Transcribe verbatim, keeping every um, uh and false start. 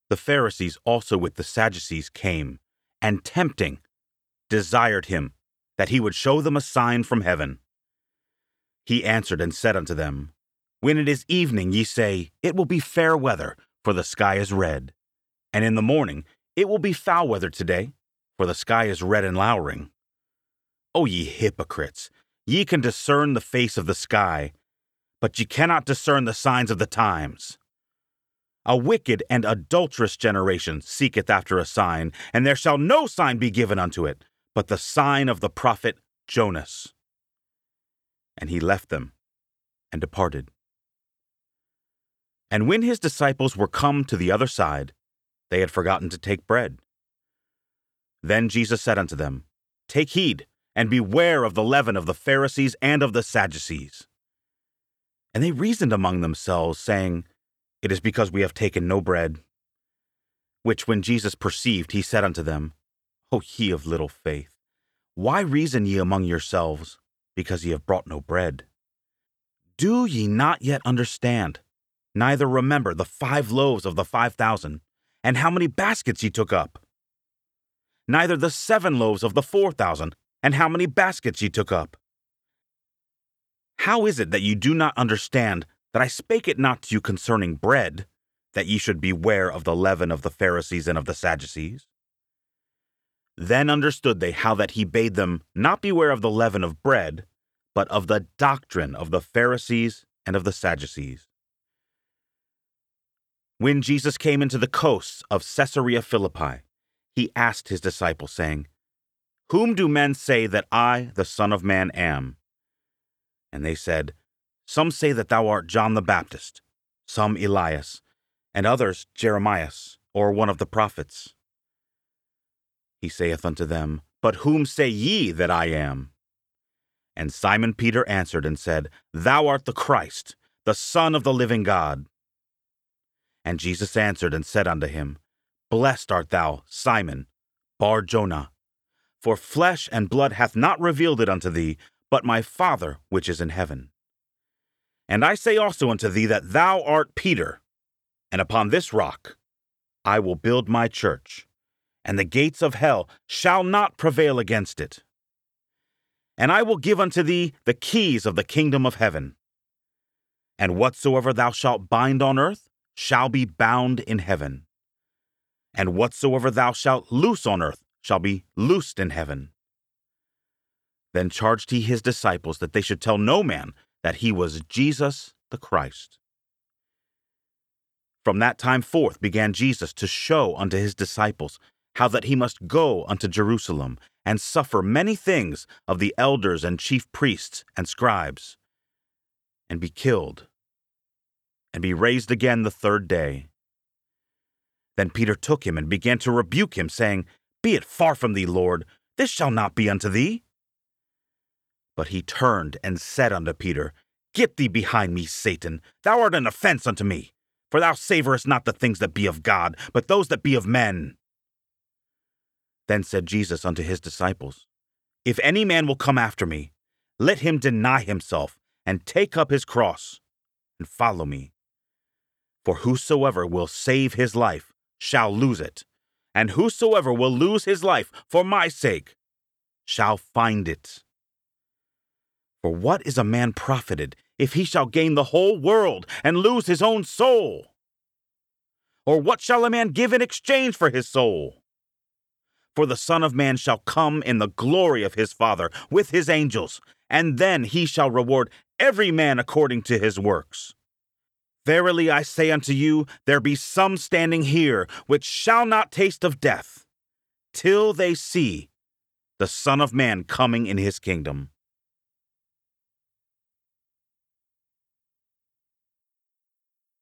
The Pharisees also with the Sadducees came, and tempting, desired him, that he would show them a sign from heaven. He answered and said unto them, When it is evening, ye say, It will be fair weather, for the sky is red. And in the morning, It will be foul weather today, for the sky is red and lowering. O ye hypocrites, ye can discern the face of the sky, but ye cannot discern the signs of the times. A wicked and adulterous generation seeketh after a sign, and there shall no sign be given unto it, but the sign of the prophet Jonas. And he left them, and departed. And when his disciples were come to the other side, they had forgotten to take bread. Then Jesus said unto them, Take heed, and beware of the leaven of the Pharisees and of the Sadducees. And they reasoned among themselves, saying, It is because we have taken no bread. Which when Jesus perceived, he said unto them, O ye of little faith, why reason ye among yourselves, because ye have brought no bread? Do ye not yet understand, neither remember the five loaves of the five thousand, and how many baskets ye took up? Neither the seven loaves of the four thousand, and how many baskets ye took up? How is it that ye do not understand that I spake it not to you concerning bread, that ye should beware of the leaven of the Pharisees and of the Sadducees? Then understood they how that he bade them not beware of the leaven of bread, but of the doctrine of the Pharisees and of the Sadducees. When Jesus came into the coasts of Caesarea Philippi, he asked his disciples, saying, Whom do men say that I, the Son of Man, am? And they said, Some say that thou art John the Baptist, some Elias, and others Jeremias, or one of the prophets. He saith unto them, But whom say ye that I am? And Simon Peter answered and said, Thou art the Christ, the Son of the living God. And Jesus answered and said unto him, Blessed art thou, Simon, Bar-Jonah, for flesh and blood hath not revealed it unto thee, but my Father which is in heaven. And I say also unto thee that thou art Peter, and upon this rock I will build my church, and the gates of hell shall not prevail against it. And I will give unto thee the keys of the kingdom of heaven. And whatsoever thou shalt bind on earth shall be bound in heaven, and whatsoever thou shalt loose on earth shall be loosed in heaven. Then charged he his disciples that they should tell no man that he was Jesus the Christ. From that time forth began Jesus to show unto his disciples how that he must go unto Jerusalem, and suffer many things of the elders and chief priests and scribes, and be killed, and be raised again the third day. Then Peter took him and began to rebuke him, saying, Be it far from thee, Lord, this shall not be unto thee. But he turned and said unto Peter, Get thee behind me, Satan, thou art an offense unto me, for thou savorest not the things that be of God, but those that be of men. Then said Jesus unto his disciples, If any man will come after me, let him deny himself, and take up his cross, and follow me. For whosoever will save his life shall lose it, and whosoever will lose his life for my sake shall find it. For what is a man profited, if he shall gain the whole world, and lose his own soul? Or what shall a man give in exchange for his soul? For the Son of Man shall come in the glory of his Father with his angels, and then he shall reward every man according to his works. Verily I say unto you, there be some standing here which shall not taste of death, till they see the Son of Man coming in his kingdom.